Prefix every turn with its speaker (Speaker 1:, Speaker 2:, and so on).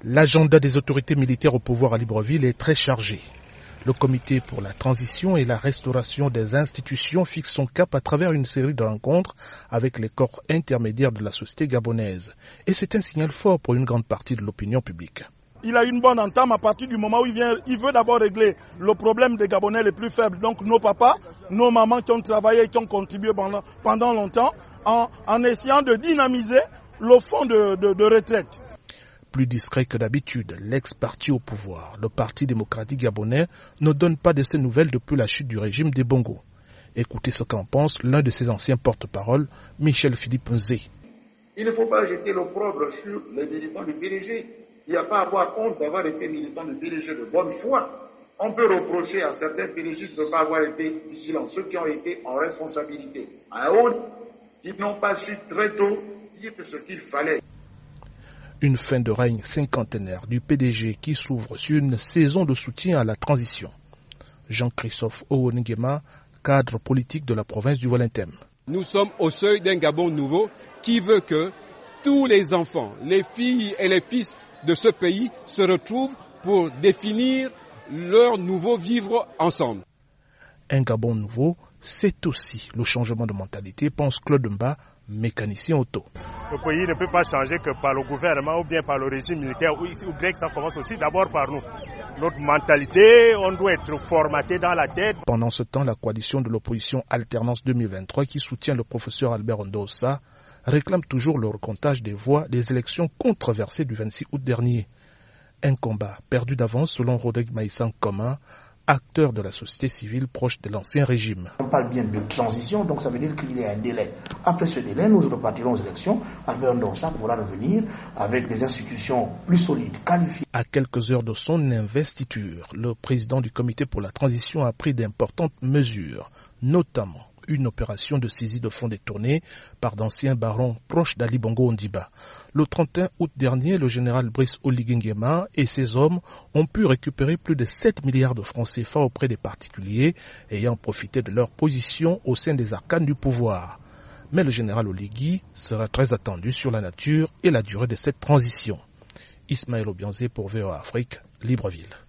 Speaker 1: L'agenda des autorités militaires au pouvoir à Libreville est très chargé. Le comité pour la transition et la restauration des institutions fixe son cap à travers une série de rencontres avec les corps intermédiaires de la société gabonaise. Et c'est un signal fort pour une grande partie de l'opinion publique.
Speaker 2: Il a une bonne entame à partir du moment où il veut d'abord régler le problème des Gabonais les plus faibles. Donc nos papas, nos mamans qui ont travaillé et qui ont contribué pendant longtemps en essayant de dynamiser le fonds de retraite.
Speaker 1: Plus discret que d'habitude, l'ex-parti au pouvoir, le Parti démocratique gabonais, ne donne pas de ses nouvelles depuis la chute du régime des Bongo. Écoutez ce qu'en pense l'un de ses anciens porte-parole, Michel Philippe Nzé.
Speaker 3: Il ne faut pas jeter l'opprobre sur les militants du PDG. Il n'y a pas à avoir honte d'avoir été militant du PDG de bonne foi. On peut reprocher à certains PDG de ne pas avoir été vigilants, ceux qui ont été en responsabilité. À eux, qui n'ont pas su très tôt dire ce qu'il fallait.
Speaker 1: Une fin de règne cinquantenaire du PDG qui s'ouvre sur une saison de soutien à la transition. Jean-Christophe Owonigema, cadre politique de la province du Volentème.
Speaker 4: Nous sommes au seuil d'un Gabon nouveau qui veut que tous les enfants, les filles et les fils de ce pays se retrouvent pour définir leur nouveau vivre ensemble.
Speaker 1: Un Gabon nouveau, c'est aussi le changement de mentalité, pense Claude Mba, mécanicien auto.
Speaker 5: Le pays ne peut pas changer que par le gouvernement ou bien par le régime militaire ou grec, ça commence aussi d'abord par nous. Notre mentalité, on doit être formaté dans la tête.
Speaker 1: Pendant ce temps, la coalition de l'opposition Alternance 2023 qui soutient le professeur Albert Ondossa réclame toujours le recomptage des voix des élections controversées du 26 août dernier. Un combat perdu d'avance selon Rodrigue Maïsan Koma, acteur de la société civile proche de l'ancien régime.
Speaker 6: On parle bien de transition, donc ça veut dire qu'il y a un délai. Après ce délai, nous repartirons aux élections. Albert Ondossa pourra revenir avec des institutions plus solides, qualifiées.
Speaker 1: À quelques heures de son investiture, le président du comité pour la transition a pris d'importantes mesures, notamment une opération de saisie de fonds détournés par d'anciens barons proches d'Ali Bongo Ondimba. Le 31 août dernier, le général Brice Oligui Nguema et ses hommes ont pu récupérer plus de 7 milliards de francs CFA auprès des particuliers ayant profité de leur position au sein des arcanes du pouvoir. Mais le général Oligui sera très attendu sur la nature et la durée de cette transition. Ismaël Obianzé pour VOA Afrique, Libreville.